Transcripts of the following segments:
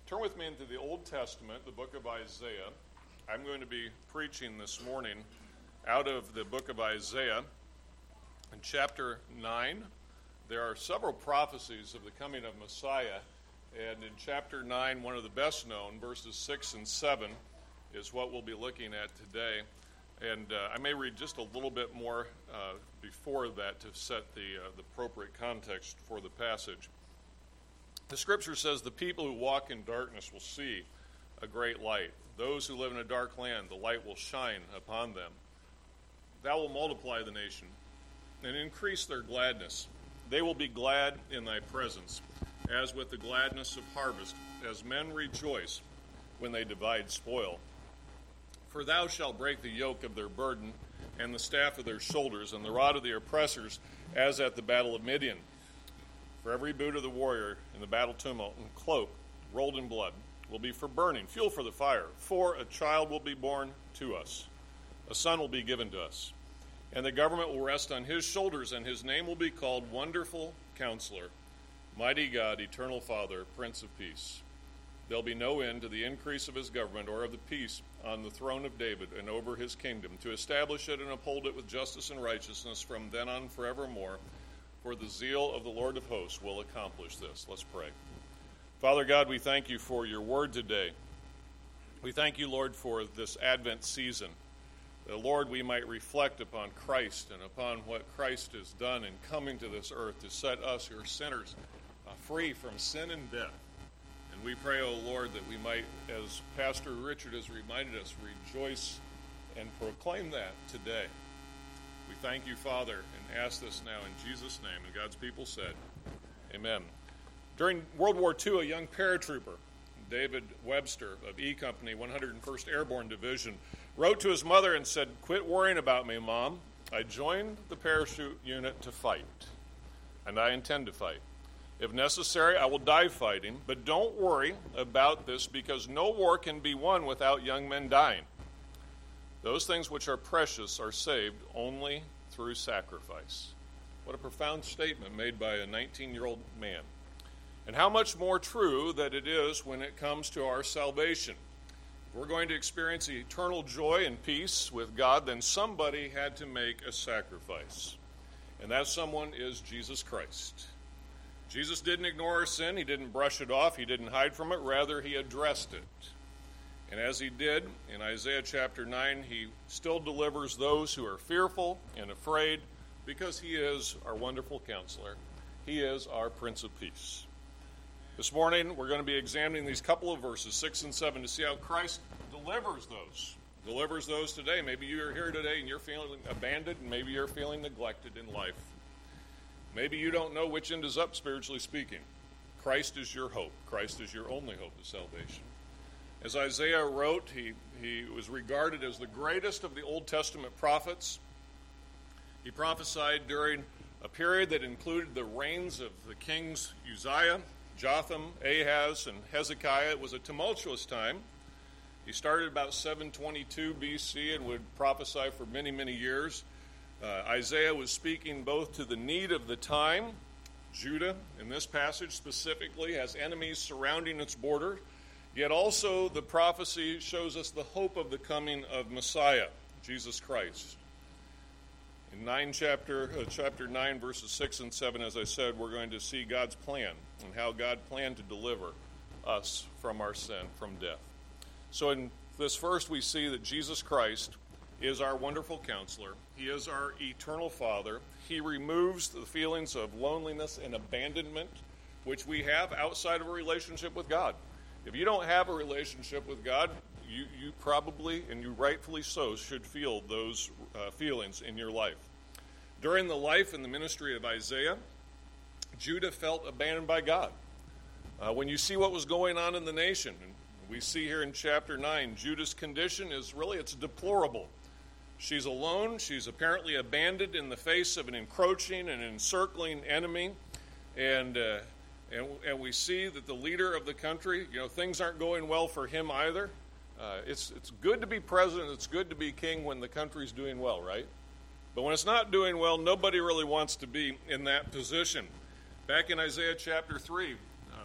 Turn with me into the Old Testament, the book of Isaiah. I'm going to be preaching this morning out of the book of Isaiah. In chapter 9, there are several prophecies of the coming of Messiah. And in chapter 9, one of the best known, verses 6 and 7, is what we'll be looking at today. And I may read just a little bit more before that to set the appropriate context for the passage. The scripture says, "The people who walk in darkness will see a great light. Those who live in a dark land, the light will shine upon them. Thou wilt multiply the nation and increase their gladness. They will be glad in thy presence, as with the gladness of harvest, as men rejoice when they divide spoil. For thou shalt break the yoke of their burden, and the staff of their shoulders, and the rod of the oppressors, as at the battle of Midian. For every boot of the warrior in the battle tumult and cloak rolled in blood will be for burning, fuel for the fire. For a child will be born to us, a son will be given to us, and the government will rest on his shoulders, and his name will be called Wonderful Counselor, Mighty God, Eternal Father, Prince of Peace. There'll be no end to the increase of his government or of the peace on the throne of David and over his kingdom, to establish it and uphold it with justice and righteousness from then on forevermore. For the zeal of the Lord of hosts will accomplish this." Let's pray. Father God, we thank you for your word today. We thank you, Lord, for this Advent season. That, Lord, we might reflect upon Christ and upon what Christ has done in coming to this earth to set us, your sinners, free from sin and death. And we pray, O Lord, that we might, as Pastor Richard has reminded us, rejoice and proclaim that today. We thank you, Father, and ask this now in Jesus' name. And God's people said, amen. During World War II, a young paratrooper, David Webster of E Company, 101st Airborne Division, wrote to his mother and said, "Quit worrying about me, Mom. I joined the parachute unit to fight, and I intend to fight. If necessary, I will die fighting, but don't worry about this, because no war can be won without young men dying. Those things which are precious are saved only through sacrifice." What a profound statement made by a 19-year-old man. And how much more true that it is when it comes to our salvation. If we're going to experience eternal joy and peace with God, then somebody had to make a sacrifice. And that someone is Jesus Christ. Jesus didn't ignore our sin. He didn't brush it off. He didn't hide from it. Rather, he addressed it. And as he did in Isaiah chapter 9, he still delivers those who are fearful and afraid, because he is our wonderful counselor. He is our Prince of Peace. This morning, we're going to be examining these couple of verses, 6 and 7, to see how Christ delivers those today. Maybe you're here today and you're feeling abandoned, and maybe you're feeling neglected in life. Maybe you don't know which end is up, spiritually speaking. Christ is your hope. Christ is your only hope of salvation. As Isaiah wrote, he was regarded as the greatest of the Old Testament prophets. He prophesied during a period that included the reigns of the kings Uzziah, Jotham, Ahaz, and Hezekiah. It was a tumultuous time. He started about 722 BC and would prophesy for many, many years. Isaiah was speaking both to the need of the time. Judah, in this passage specifically, has enemies surrounding its border. Yet also the prophecy shows us the hope of the coming of Messiah, Jesus Christ. In chapter 9, verses 6 and 7, as I said, we're going to see God's plan and how God planned to deliver us from our sin, from death. So in this first, we see that Jesus Christ is our wonderful counselor. He is our eternal Father. He removes the feelings of loneliness and abandonment which we have outside of a relationship with God. If you don't have a relationship with God, you probably, and you rightfully so, should feel those feelings in your life. During the life and the ministry of Isaiah, Judah felt abandoned by God. When you see what was going on in the nation, and we see here in chapter 9, Judah's condition is really, it's deplorable. She's alone. She's apparently abandoned in the face of an encroaching and encircling enemy. And we see that the leader of the country, things aren't going well for him either. It's good to be president, it's good to be king when the country's doing well, right? But when it's not doing well, nobody really wants to be in that position. Back in Isaiah chapter 3,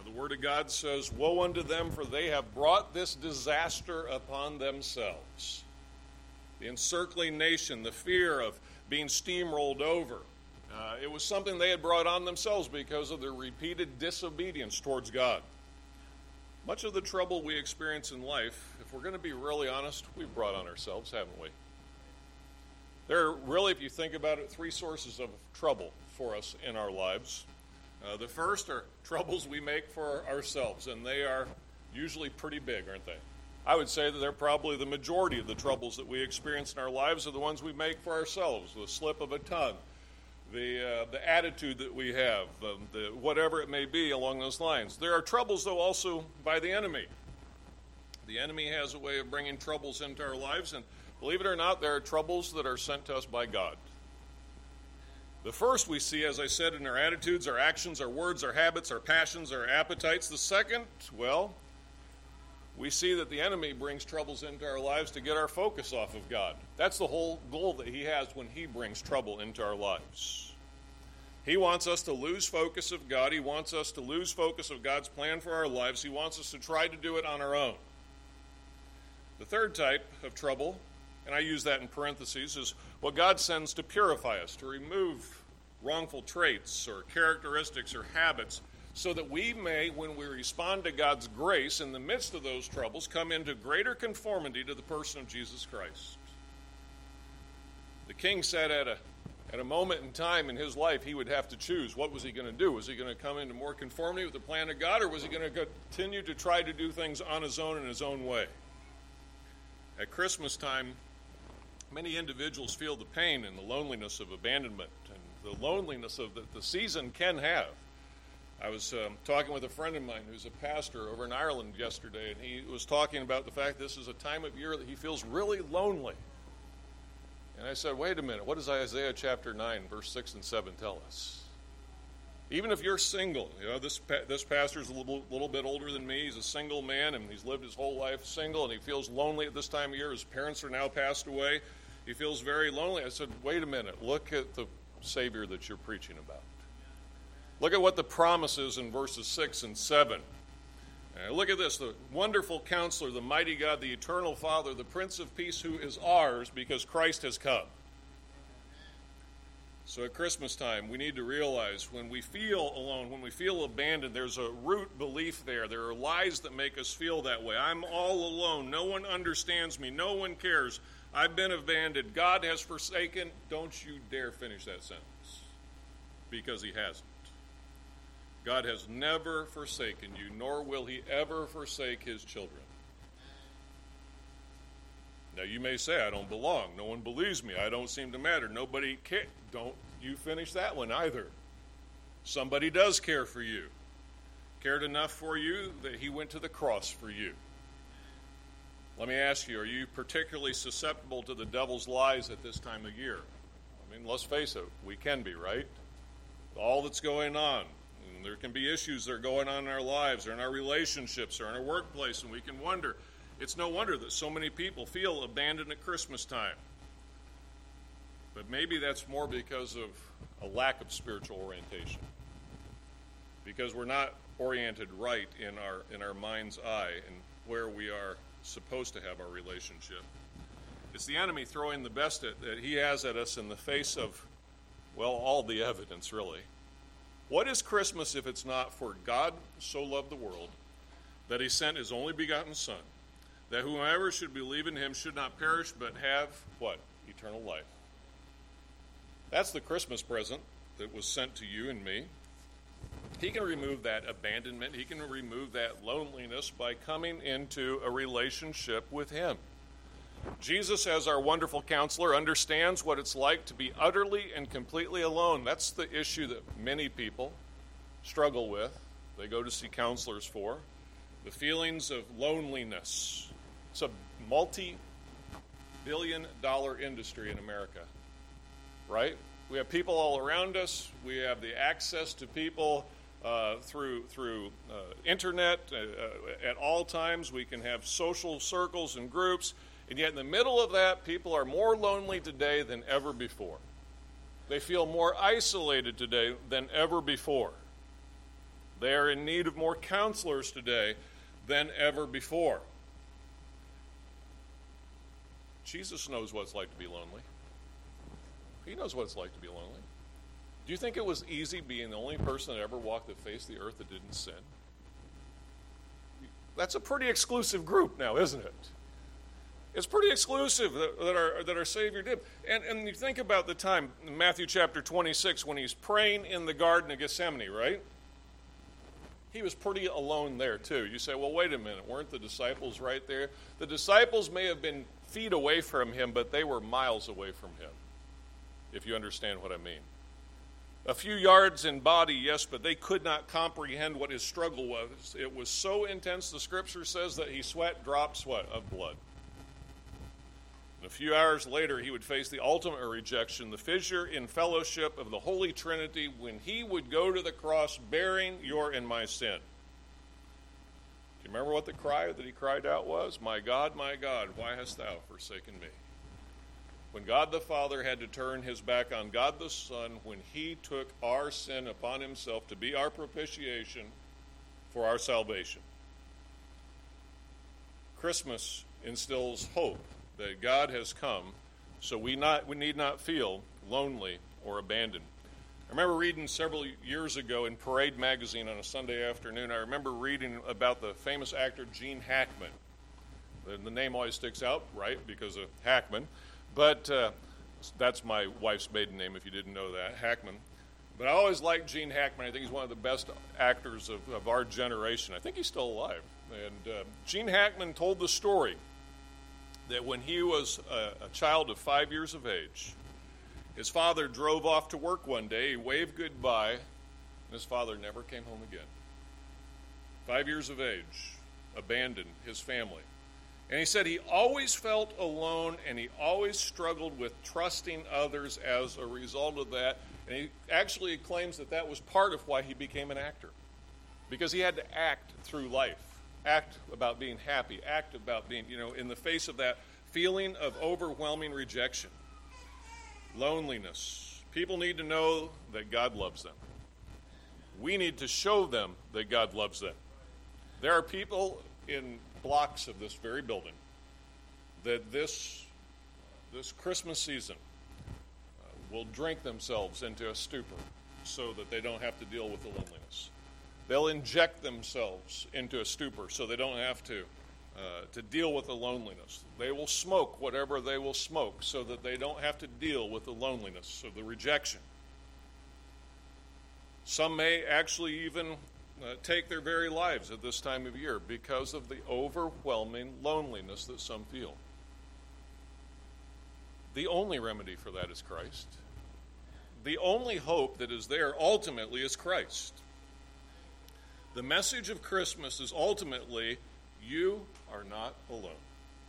The Word of God says, "Woe unto them, for they have brought this disaster upon themselves." The encircling nation, the fear of being steamrolled over. It was something they had brought on themselves because of their repeated disobedience towards God. Much of the trouble we experience in life, if we're going to be really honest, we've brought on ourselves, haven't we? There are really, if you think about it, three sources of trouble for us in our lives. The first are troubles we make for ourselves, and they are usually pretty big, aren't they? I would say that they're probably the majority of the troubles that we experience in our lives are the ones we make for ourselves, the slip of a tongue, the attitude that we have, whatever it may be along those lines. There are troubles, though, also by the enemy. The enemy has a way of bringing troubles into our lives, and believe it or not, there are troubles that are sent to us by God. The first we see, as I said, in our attitudes, our actions, our words, our habits, our passions, our appetites. The second, well, we see that the enemy brings troubles into our lives to get our focus off of God. That's the whole goal that he has when he brings trouble into our lives. He wants us to lose focus of God. He wants us to lose focus of God's plan for our lives. He wants us to try to do it on our own. The third type of trouble, and I use that in parentheses, is what God sends to purify us, to remove wrongful traits or characteristics or habits, so that we may, when we respond to God's grace in the midst of those troubles, come into greater conformity to the person of Jesus Christ. The king said at a moment in time in his life he would have to choose. What was he going to do? Was he going to come into more conformity with the plan of God, or was he going to continue to try to do things on his own in his own way? At Christmas time, many individuals feel the pain and the loneliness of abandonment and the loneliness of that the season can have. I was talking with a friend of mine who's a pastor over in Ireland yesterday, and he was talking about the fact this is a time of year that he feels really lonely. And I said, wait a minute, what does Isaiah chapter 9, verse 6 and 7 tell us? Even if you're single, this pastor's a little bit older than me. He's a single man, and he's lived his whole life single, and he feels lonely at this time of year. His parents are now passed away. He feels very lonely. I said, wait a minute, look at the Savior that you're preaching about. Look at what the promise is in verses 6 and 7. Look at this, the wonderful counselor, the mighty God, the eternal Father, the Prince of Peace, who is ours because Christ has come. So at Christmas time, we need to realize when we feel alone, when we feel abandoned, there's a root belief there. There are lies that make us feel that way. I'm all alone. No one understands me. No one cares. I've been abandoned. God has forsaken. Don't you dare finish that sentence, because he hasn't. God has never forsaken you, nor will he ever forsake his children. Now, you may say, I don't belong. No one believes me. I don't seem to matter. Nobody cares. Don't you finish that one either. Somebody does care for you. Cared enough for you that he went to the cross for you. Let me ask you, are you particularly susceptible to the devil's lies at this time of year? I mean, let's face it, we can be, right? All that's going on. And there can be issues that are going on in our lives or in our relationships or in our workplace, and we can wonder. It's no wonder that so many people feel abandoned at Christmas time. But maybe that's more because of a lack of spiritual orientation. Because we're not oriented right in our mind's eye and where we are supposed to have our relationship. It's the enemy throwing the best that he has at us in the face of, well, all the evidence, really. What is Christmas if it's not for God so loved the world that he sent his only begotten Son, that whoever should believe in him should not perish but have, what? Eternal life. That's the Christmas present that was sent to you and me. He can remove that abandonment. He can remove that loneliness by coming into a relationship with him. Jesus, as our wonderful counselor, understands what it's like to be utterly and completely alone. That's the issue that many people struggle with. They go to see counselors for. The feelings of loneliness. It's a multi-billion-dollar industry in America, right? We have people all around us. We have the access to people through internet at all times. We can have social circles and groups. And yet in the middle of that, people are more lonely today than ever before. They feel more isolated today than ever before. They are in need of more counselors today than ever before. Jesus knows what it's like to be lonely. He knows what it's like to be lonely. Do you think it was easy being the only person that ever walked the face of the earth that didn't sin? That's a pretty exclusive group now, isn't it? It's pretty exclusive that our Savior did. And you think about the time in Matthew chapter 26 when he's praying in the Garden of Gethsemane, right? He was pretty alone there too. You say, well, wait a minute, weren't the disciples right there? The disciples may have been feet away from him, but they were miles away from him, if you understand what I mean. A few yards in body, yes, but they could not comprehend what his struggle was. It was so intense, the scripture says, that he sweat drops, of blood. And a few hours later, he would face the ultimate rejection, the fissure in fellowship of the Holy Trinity, when he would go to the cross bearing your and my sin. Do you remember what the cry that he cried out was? My God, why hast thou forsaken me? When God the Father had to turn his back on God the Son, when he took our sin upon himself to be our propitiation for our salvation. Christmas instills hope that God has come, so we need not feel lonely or abandoned. I remember reading several years ago in Parade magazine on a Sunday afternoon, I remember reading about the famous actor Gene Hackman. The name always sticks out, right, because of Hackman. But that's my wife's maiden name, if you didn't know that, Hackman. But I always liked Gene Hackman. I think he's one of the best actors of our generation. I think he's still alive. And Gene Hackman told the story that when he was a child of 5 years of age, his father drove off to work one day. He waved goodbye, and his father never came home again. 5 years of age, abandoned his family. And he said he always felt alone, and he always struggled with trusting others as a result of that. And he actually claims that that was part of why he became an actor, because he had to act through life, act about being happy, act about being, in the face of that feeling of overwhelming rejection, loneliness. People need to know that God loves them. We need to show them that God loves them. There are people in blocks of this very building that this Christmas season will drink themselves into a stupor so that they don't have to deal with the loneliness. They'll inject themselves into a stupor so they don't have to deal with the loneliness. They will smoke whatever they will smoke so that they don't have to deal with the loneliness of the rejection. Some may actually even take their very lives at this time of year because of the overwhelming loneliness that some feel. The only remedy for that is Christ. The only hope that is there ultimately is Christ. The message of Christmas is ultimately, you are not alone.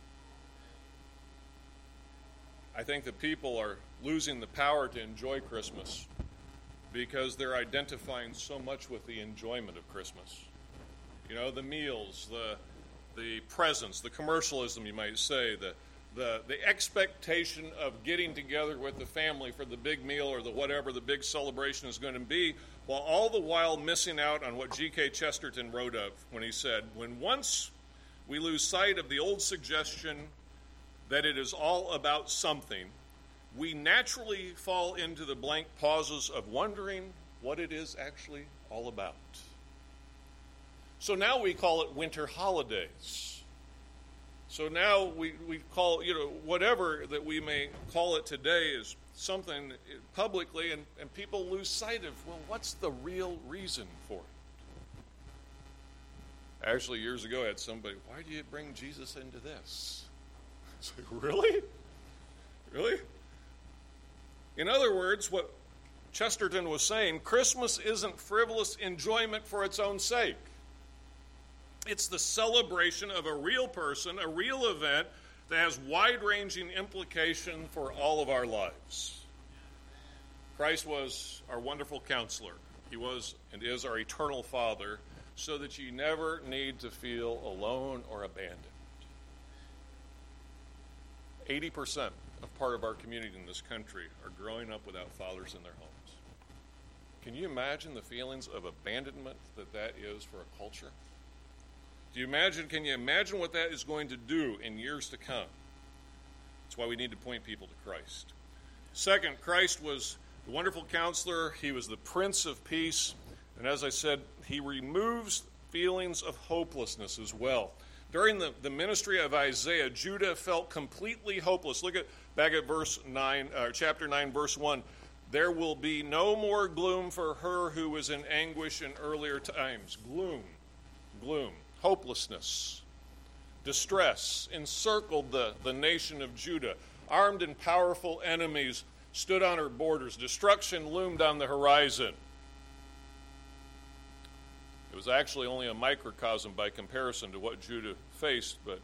I think that people are losing the power to enjoy Christmas because they're identifying so much with the enjoyment of Christmas. The meals, the presents, the commercialism, you might say, the expectation of getting together with the family for the big meal or the whatever the big celebration is going to be, while all the while missing out on what G.K. Chesterton wrote of when he said, when once we lose sight of the old suggestion that it is all about something, we naturally fall into the blank pauses of wondering what it is actually all about. So now we call it winter holidays. So now we call, whatever that we may call it today is something publicly, and people lose sight of, well, what's the real reason for it? Actually, years ago, I had somebody, why do you bring Jesus into this? I was like, really? Really? In other words, what Chesterton was saying, Christmas isn't frivolous enjoyment for its own sake. It's the celebration of a real person, a real event that has wide-ranging implication for all of our lives. Christ was our wonderful counselor. He was and is our eternal Father, so that you never need to feel alone or abandoned. 80% of part of our community in this country are growing up without fathers in their homes. Can you imagine the feelings of abandonment that is for a culture? Can you imagine what that is going to do in years to come? That's why we need to point people to Christ. Second, Christ was the wonderful counselor. He was the Prince of Peace. And as I said, he removes feelings of hopelessness as well. During the ministry of Isaiah, Judah felt completely hopeless. Look back at chapter 9, verse 1. There will be no more gloom for her who was in anguish in earlier times. Gloom, hopelessness, distress encircled the nation of Judah. Armed and powerful enemies stood on her borders. Destruction loomed on the horizon. It was actually only a microcosm by comparison to what Judah faced, but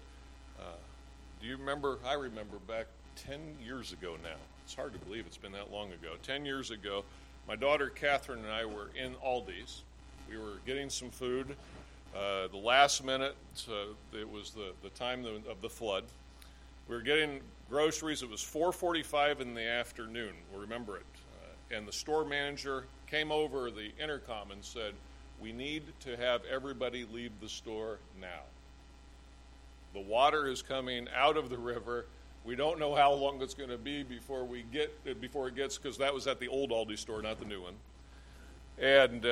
do you remember? I remember back 10 years ago now. It's hard to believe it's been that long ago. 10 years ago, my daughter Catherine and I were in Aldi's. We were getting some food. The last minute, it was the time of the flood. We were getting groceries. It was 4:45 in the afternoon. We'll remember it. And the store manager came over the intercom and said, "We need to have everybody leave the store now. The water is coming out of the river. We don't know how long it's going to be before it gets," because that was at the old Aldi store, not the new one. And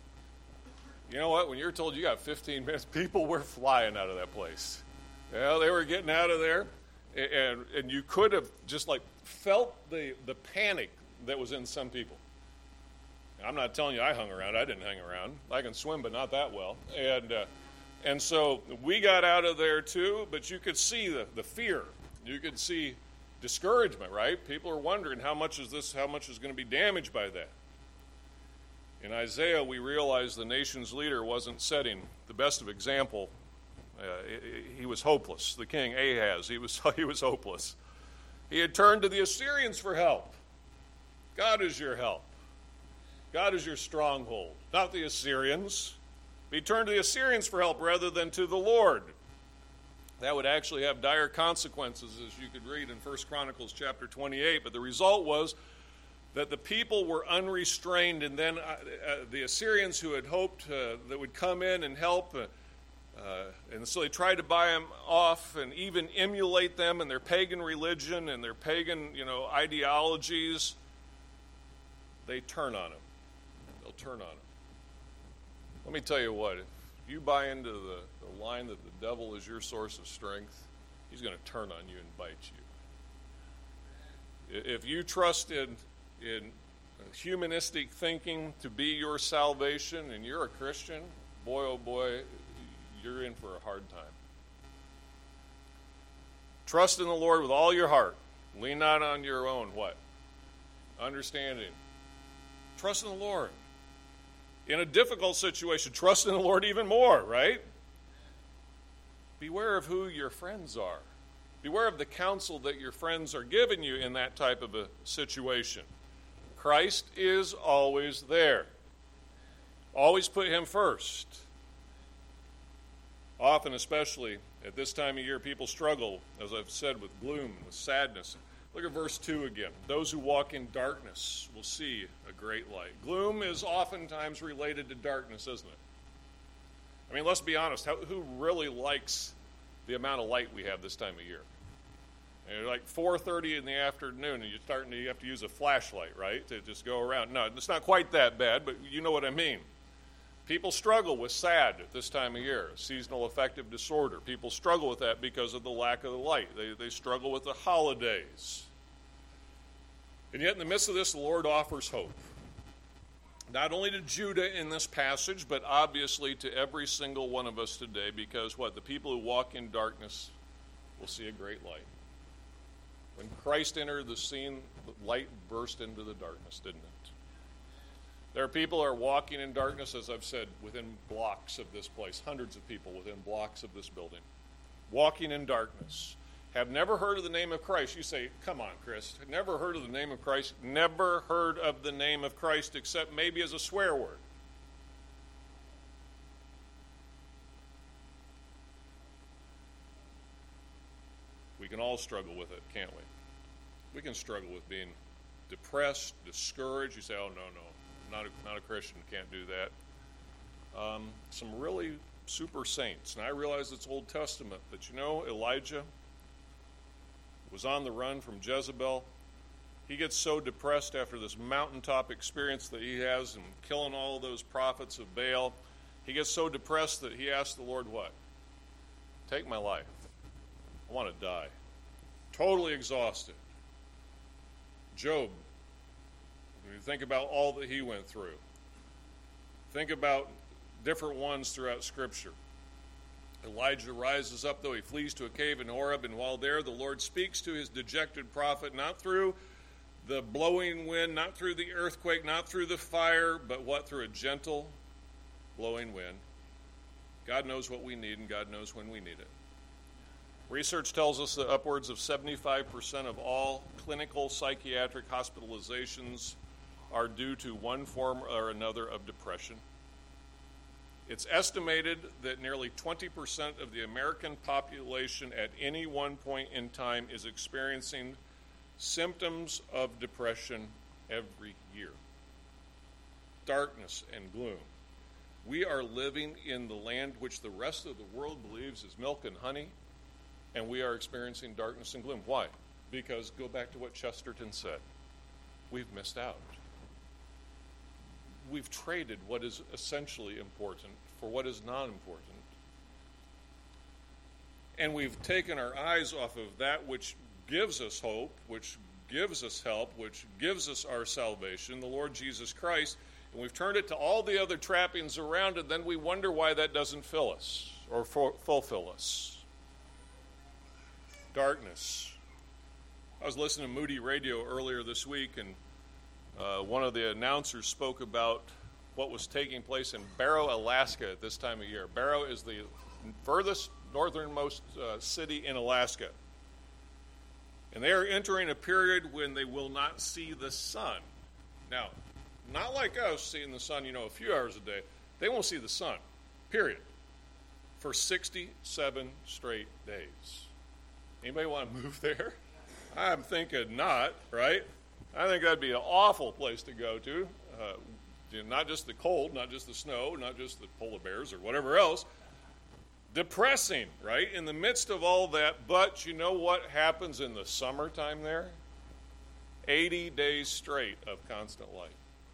you know what? When you're told you got 15 minutes, people were flying out of that place. Yeah, they were getting out of there, and you could have just felt the panic that was in some people. I'm not telling you I hung around. I didn't hang around. I can swim, but not that well. And so we got out of there too, but you could see the fear. You could see discouragement, right? People are wondering how much is going to be damaged by that. In Isaiah, we realize the nation's leader wasn't setting the best of example. He was hopeless. The king, Ahaz, he was hopeless. He had turned to the Assyrians for help. God is your help. God is your stronghold, not the Assyrians. He turned to the Assyrians for help rather than to the Lord. That would actually have dire consequences, as you could read in 1 Chronicles chapter 28. But the result was that the people were unrestrained, and then the Assyrians who had hoped that would come in and help, and so they tried to buy them off and even emulate them in their pagan religion and their pagan, ideologies. They turn on them. They'll turn on them. Let me tell you what, if you buy into the line that the devil is your source of strength, he's going to turn on you and bite you. If you trust in humanistic thinking to be your salvation and you're a Christian, boy, oh boy, you're in for a hard time. Trust in the Lord with all your heart. Lean not on your own, what? Understanding. Trust in the Lord. In a difficult situation, trust in the Lord even more, right? Beware of who your friends are. Beware of the counsel that your friends are giving you in that type of a situation. Christ is always there. Always put him first. Often, especially at this time of year, people struggle, as I've said, with gloom and with sadness. Look at verse 2 again. Those who walk in darkness will see a great light. Gloom is oftentimes related to darkness, isn't it? I mean, let's be honest. Who really likes the amount of light we have this time of year? And like 4:30 in the afternoon, and you have to use a flashlight, right, to just go around. No, it's not quite that bad, but you know what I mean. People struggle with SAD at this time of year, seasonal affective disorder. People struggle with that because of the lack of the light. They struggle with the holidays. And yet in the midst of this, the Lord offers hope. Not only to Judah in this passage, but obviously to every single one of us today, because what? The people who walk in darkness will see a great light. When Christ entered the scene, the light burst into the darkness, didn't it? There are people who are walking in darkness, as I've said, within blocks of this place, hundreds of people within blocks of this building, walking in darkness, have never heard of the name of Christ. You say, come on, Chris, never heard of the name of Christ, never heard of the name of Christ except maybe as a swear word. We can all struggle with it, can't we? We can struggle with being depressed, discouraged. You say, oh, no. not a Christian can't do that. Some really super saints. And I realize it's Old Testament, but Elijah was on the run from Jezebel. He gets so depressed after this mountaintop experience that he has in killing all those prophets of Baal. He gets so depressed that he asks the Lord what? Take my life. I want to die. Totally exhausted. Job, when you think about all that he went through, think about different ones throughout Scripture. Elijah rises up, though he flees to a cave in Horeb, and while there, the Lord speaks to his dejected prophet, not through the blowing wind, not through the earthquake, not through the fire, but what? Through a gentle blowing wind. God knows what we need, and God knows when we need it. Research tells us that upwards of 75% of all clinical psychiatric hospitalizations are due to one form or another of depression. It's estimated that nearly 20% of the American population at any one point in time is experiencing symptoms of depression every year. Darkness and gloom. We are living in the land which the rest of the world believes is milk and honey, and we are experiencing darkness and gloom. Why? Because, go back to what Chesterton said, we've missed out. We've traded what is essentially important for what is not important. And we've taken our eyes off of that which gives us hope, which gives us help, which gives us our salvation, the Lord Jesus Christ, and we've turned it to all the other trappings around it. Then we wonder why that doesn't fill us or fulfill us. Darkness. I was listening to Moody Radio earlier this week, and one of the announcers spoke about what was taking place in Barrow, Alaska at this time of year. Barrow is the furthest northernmost city in Alaska. And they are entering a period when they will not see the sun. Now, not like us seeing the sun, a few hours a day. They won't see the sun, period, for 67 straight days. Anybody want to move there? I'm thinking not, right? I think that'd be an awful place to go to. Not just the cold, not just the snow, not just the polar bears or whatever else. Depressing, right? In the midst of all that, but you know what happens in the summertime there? 80 days straight of constant light.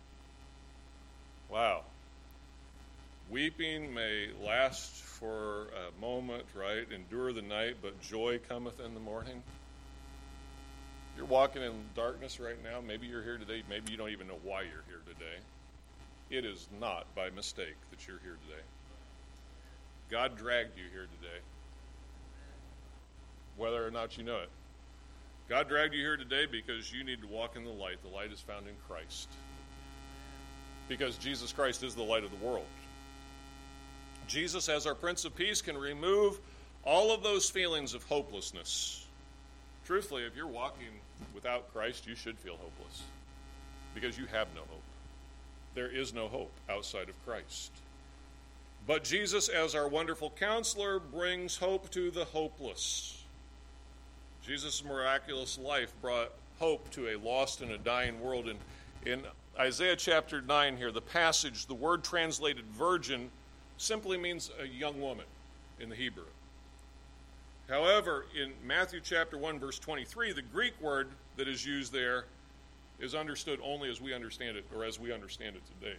Wow. Weeping may last for a moment, right? Endure the night, but joy cometh in the morning. You're walking in darkness right now. Maybe you're here today. Maybe you don't even know why you're here today. It is not by mistake that you're here today. God dragged you here today, whether or not you know it. God dragged you here today because you need to walk in the light. The light is found in Christ. Because Jesus Christ is the light of the world. Jesus, as our Prince of Peace, can remove all of those feelings of hopelessness. Truthfully, if you're walking without Christ, you should feel hopeless. Because you have no hope. There is no hope outside of Christ. But Jesus, as our wonderful counselor, brings hope to the hopeless. Jesus' miraculous life brought hope to a lost and a dying world. And in Isaiah chapter 9 here, the passage, the word translated virgin, simply means a young woman in the Hebrew. However, in Matthew chapter 1, verse 23, the Greek word that is used there is understood only as we understand it, or as we understand it today,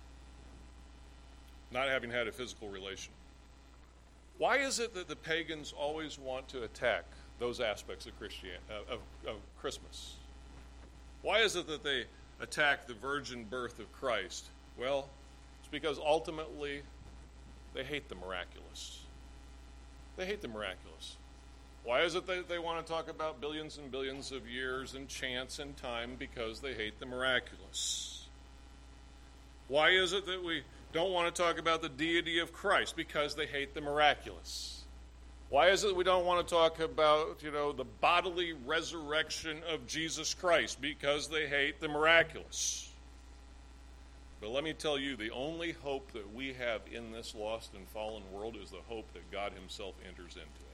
not having had a physical relation. Why is it that the pagans always want to attack those aspects of Christmas? Why is it that they attack the virgin birth of Christ? Well, it's because ultimately they hate the miraculous. They hate the miraculous. Why is it that they want to talk about billions and billions of years and chance and time? Because they hate the miraculous. Why is it that we don't want to talk about the deity of Christ? Because they hate the miraculous. Why is it we don't want to talk about, the bodily resurrection of Jesus Christ? Because they hate the miraculous. But let me tell you, the only hope that we have in this lost and fallen world is the hope that God himself enters into it.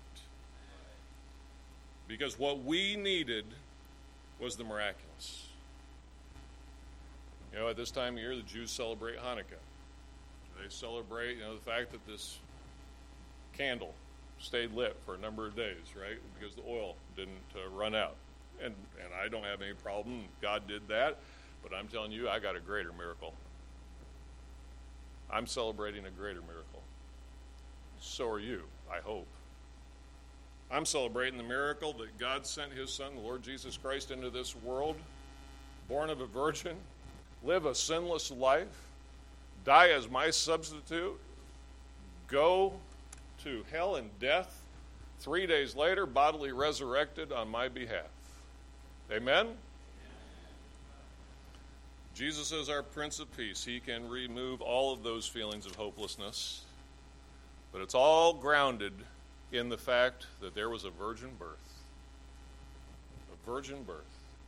Because what we needed was the miraculous. You know, at this time of year, the Jews celebrate Hanukkah. They celebrate, the fact that this candle stayed lit for a number of days, right? Because the oil didn't run out. And I don't have any problem. God did that. But I'm telling you, I got a greater miracle. I'm celebrating a greater miracle. So are you, I hope. I'm celebrating the miracle that God sent his Son, the Lord Jesus Christ, into this world, born of a virgin, live a sinless life, die as my substitute, go to hell and death, 3 days later, bodily resurrected on my behalf. Amen? Jesus is our Prince of Peace. He can remove all of those feelings of hopelessness, but it's all grounded in the fact that there was a virgin birth. A virgin birth.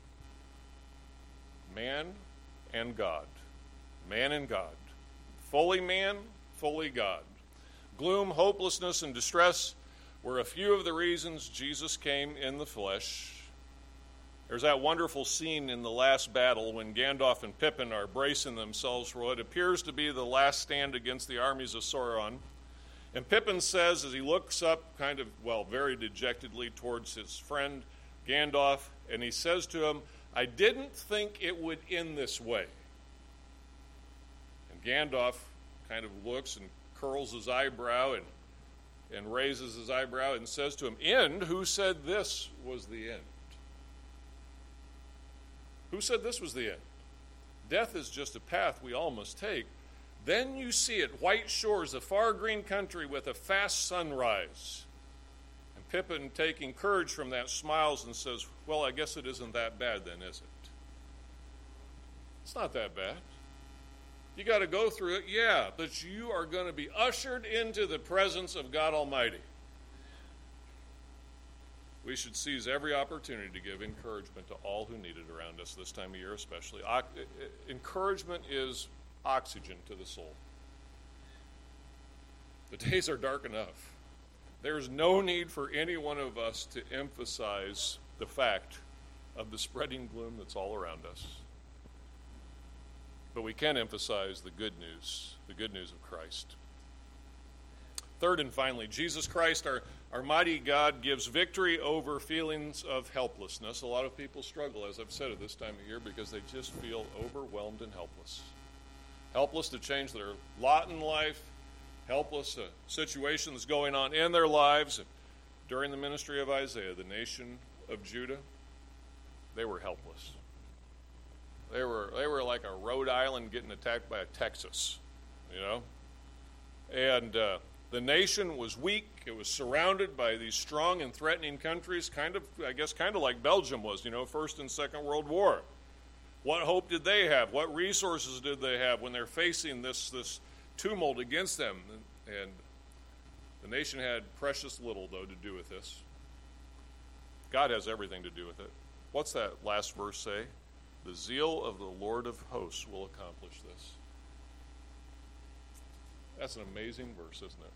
Man and God. Man and God. Fully man, fully God. Gloom, hopelessness, and distress were a few of the reasons Jesus came in the flesh. There's that wonderful scene in the last battle when Gandalf and Pippin are bracing themselves for what appears to be the last stand against the armies of Sauron. And Pippin says, as he looks up very dejectedly towards his friend Gandalf, and he says to him, "I didn't think it would end this way." And Gandalf kind of looks and curls his eyebrow and raises his eyebrow and says to him, "End? Who said this was the end?" Who said this was the end? Death is just a path we all must take. Then you see it, white shores, a far green country with a fast sunrise. And Pippin, taking courage from that, smiles and says, "Well, I guess it isn't that bad then, is it?" It's not that bad. You got to go through it, yeah, but you are going to be ushered into the presence of God Almighty. We should seize every opportunity to give encouragement to all who need it around us this time of year especially. Encouragement is oxygen to the soul. The days are dark enough. There's no need for any one of us to emphasize the fact of the spreading gloom that's all around us. But we can emphasize the good news of Christ. Third and finally, Jesus Christ, our mighty God, gives victory over feelings of helplessness. A lot of people struggle, as I've said, at this time of year because they just feel overwhelmed and helpless. Helpless to change their lot in life, helpless to situations going on in their lives. During the ministry of Isaiah, the nation of Judah, they were helpless. They were like a Rhode Island getting attacked by a Texas, And the nation was weak. It was surrounded by these strong and threatening countries, kind of like Belgium was, First and Second World War. What hope did they have? What resources did they have when they're facing this tumult against them? And the nation had precious little, though, to do with this. God has everything to do with it. What's that last verse say? The zeal of the Lord of hosts will accomplish this. That's an amazing verse, isn't it?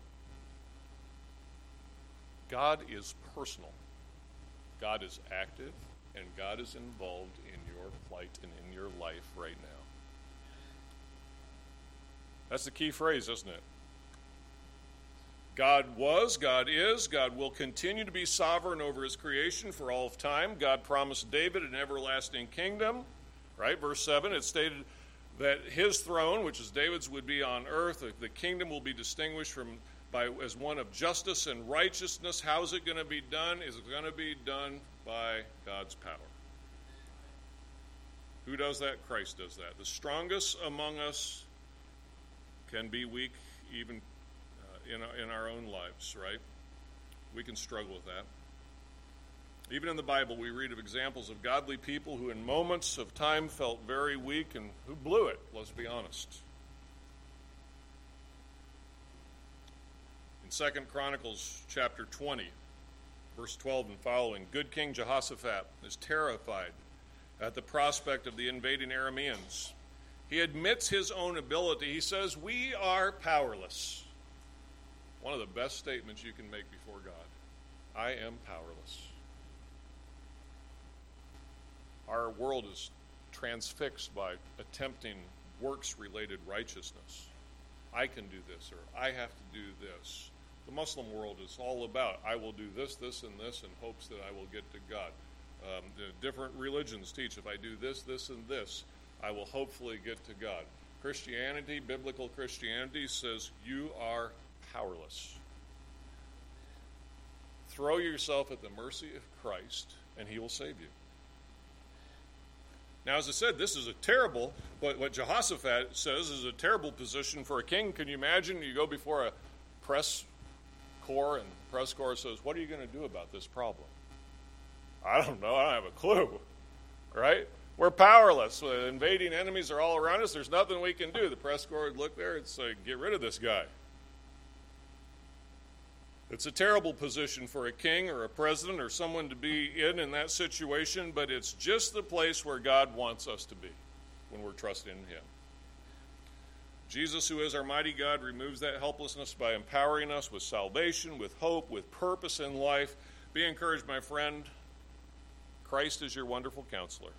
God is personal. God is active, and God is involved in your plight and in your life right now. That's the key phrase, isn't it? God was, God is, God will continue to be sovereign over his creation for all of time. God promised David an everlasting kingdom, right? Verse 7, it stated that his throne, which is David's, would be on earth. The kingdom will be distinguished as one of justice and righteousness. How's it going to be done? Is it going to be done by God's power? Who does that? Christ does that. The strongest among us can be weak even in our own lives, right? We can struggle with that. Even in the Bible, we read of examples of godly people who in moments of time felt very weak and who blew it, let's be honest. In 2 Chronicles chapter 20, verse 12 and following, good King Jehoshaphat is terrified at the prospect of the invading Arameans. He admits his own ability. He says, "We are powerless." One of the best statements you can make before God. I am powerless. Our world is transfixed by attempting works-related righteousness. I can do this, or I have to do this. The Muslim world is all about, I will do this, this, and this in hopes that I will get to God. The different religions teach, if I do this, this, and this, I will hopefully get to God. Christianity, biblical Christianity, says you are powerless. Throw yourself at the mercy of Christ, and he will save you. Now, as I said, this is a terrible, what Jehoshaphat says is a terrible position for a king. Can you imagine? You go before a press corps, and the press corps says, what are you going to do about this problem? I don't know. I don't have a clue. Right? We're powerless. Invading enemies are all around us. There's nothing we can do. The press corps would look there and say, get rid of this guy. It's a terrible position for a king or a president or someone to be in that situation, but it's just the place where God wants us to be when we're trusting in him. Jesus, who is our mighty God, removes that helplessness by empowering us with salvation, with hope, with purpose in life. Be encouraged, my friend. Christ is your wonderful counselor.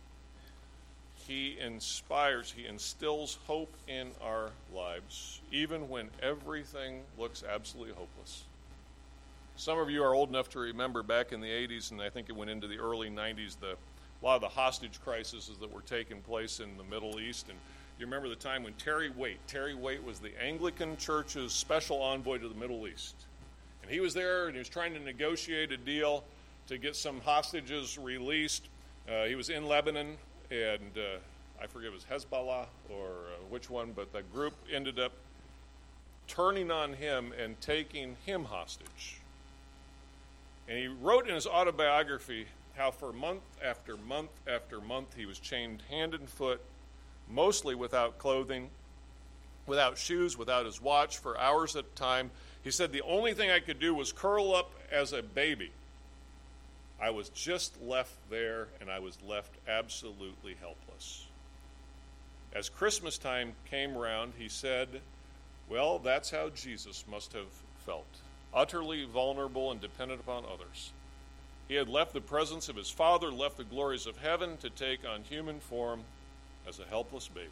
He inspires, he instills hope in our lives, even when everything looks absolutely hopeless. Some of you are old enough to remember back in the 80s, and I think it went into the early 90s, a lot of the hostage crises that were taking place in the Middle East. And you remember the time when Terry Waite was the Anglican Church's special envoy to the Middle East. And he was there, and he was trying to negotiate a deal to get some hostages released. He was in Lebanon, and I forget if it was Hezbollah or which one, but the group ended up turning on him and taking him hostage. And he wrote in his autobiography how for month after month after month he was chained hand and foot, mostly without clothing, without shoes, without his watch, for hours at a time. He said, the only thing I could do was curl up as a baby. I was just left there, and I was left absolutely helpless. As Christmas time came round, he said, well, that's how Jesus must have felt. Utterly vulnerable and dependent upon others. He had left the presence of his Father, left the glories of heaven to take on human form as a helpless baby.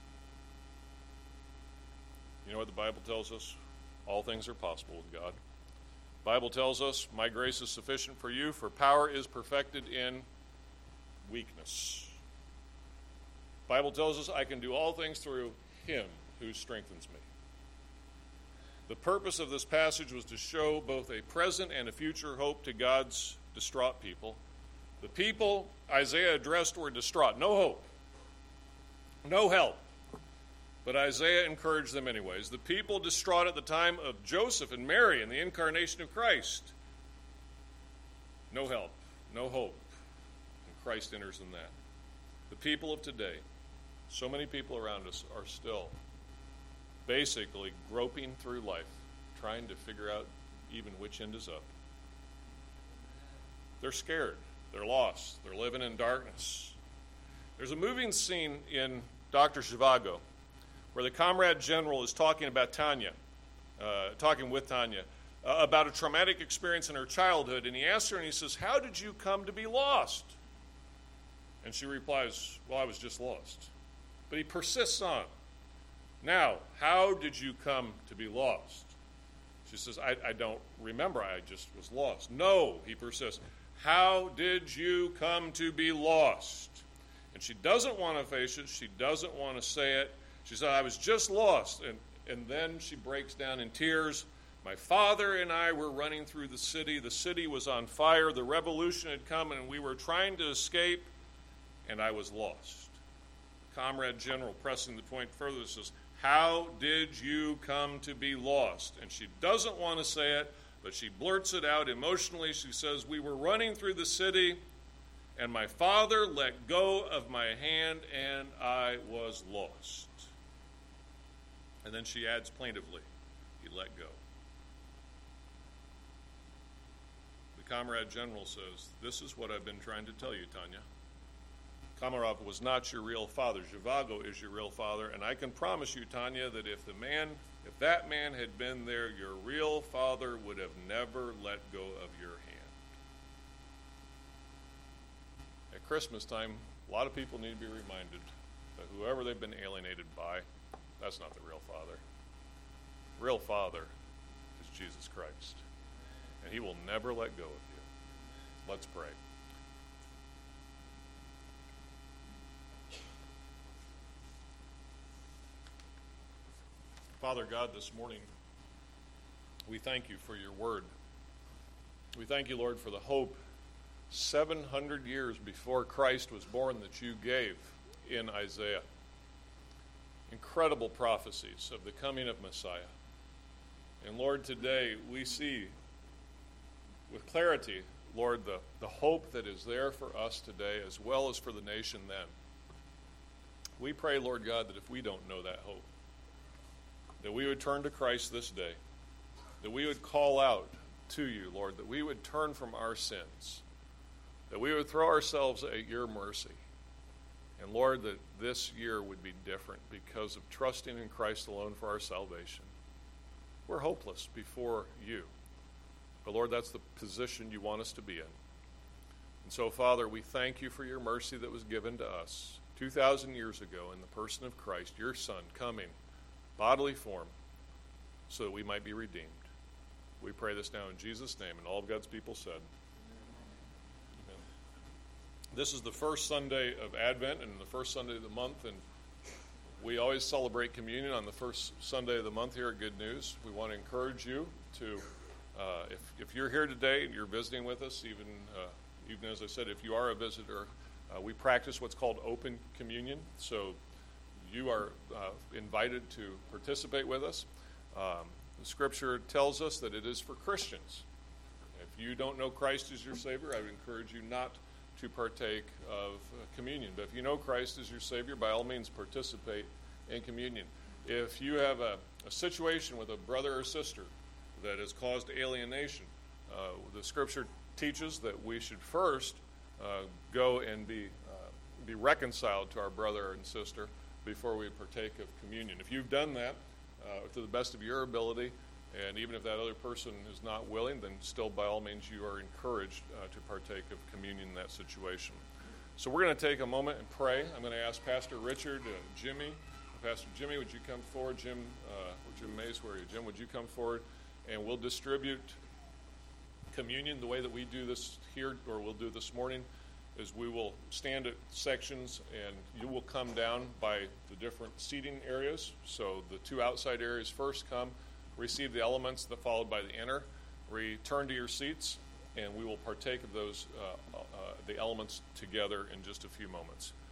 You know what the Bible tells us? All things are possible with God. The Bible tells us, my grace is sufficient for you, for power is perfected in weakness. The Bible tells us I can do all things through him who strengthens me. The purpose of this passage was to show both a present and a future hope to God's distraught people. The people Isaiah addressed were distraught. No hope. No help. But Isaiah encouraged them anyways. The people distraught at the time of Joseph and Mary and the incarnation of Christ. No help. No hope. And Christ enters in that. The people of today, so many people around us are still basically groping through life, trying to figure out even which end is up. They're scared. They're lost. They're living in darkness. There's a moving scene in Dr. Zhivago where the comrade general is talking with Tanya, about a traumatic experience in her childhood, and he asks her and he says, how did you come to be lost? And she replies, well, I was just lost. But he persists on. Now, how did you come to be lost? She says, I don't remember. I just was lost. No, he persists. How did you come to be lost? And she doesn't want to face it. She doesn't want to say it. She said, I was just lost. And then she breaks down in tears. My father and I were running through the city. The city was on fire. The revolution had come, and we were trying to escape, and I was lost. Comrade General, pressing the point further, says, how did you come to be lost? And she doesn't want to say it, but she blurts it out emotionally. She says, we were running through the city, and my father let go of my hand, and I was lost. And then she adds plaintively, he let go. The Comrade General says, this is what I've been trying to tell you, Tanya. Komarov was not your real father. Zhivago is your real father. And I can promise you, Tanya, that if that man had been there, your real father would have never let go of your hand. Christmas time, a lot of people need to be reminded that whoever they've been alienated by, that's not the real Father. The real Father is Jesus Christ, and he will never let go of you. Let's pray. Father God, this morning, we thank you for your word. We thank you, Lord, for the hope 700 years before Christ was born that you gave in Isaiah. Incredible prophecies of the coming of Messiah. And Lord, today we see with clarity, Lord, the hope that is there for us today as well as for the nation then. We pray, Lord God, that if we don't know that hope, that we would turn to Christ this day, that we would call out to you, Lord, that we would turn from our sins, that we would throw ourselves at your mercy. And Lord, that this year would be different because of trusting in Christ alone for our salvation. We're hopeless before you. But Lord, that's the position you want us to be in. And so, Father, we thank you for your mercy that was given to us 2,000 years ago in the person of Christ, your Son, coming bodily form so that we might be redeemed. We pray this now in Jesus' name, and all of God's people said, amen. This is the first Sunday of Advent and the first Sunday of the month, and we always celebrate communion on the first Sunday of the month here at Good News. We want to encourage you to, if you're here today and you're visiting with us, even as I said, if you are a visitor, we practice what's called open communion, so you are invited to participate with us. The Scripture tells us that it is for Christians. If you don't know Christ as your Savior, I would encourage you not to partake of communion. But if you know Christ as your Savior, by all means participate in communion. If you have a situation with a brother or sister that has caused alienation, the Scripture teaches that we should first go and be reconciled to our brother and sister before we partake of communion. If you've done that to the best of your ability, and even if that other person is not willing, then still by all means you are encouraged to partake of communion in that situation. So we're going to take a moment and pray. I'm going to ask Pastor Richard, Jimmy. Pastor Jimmy, would you come forward? Jim Mays, where are you? Jim, would you come forward? And we'll distribute communion the way that we do this here, or we'll do this morning, is we will stand at sections and you will come down by the different seating areas. So the two outside areas first come, receive the elements, followed by the inner. Return to your seats and we will partake of those the elements together in just a few moments.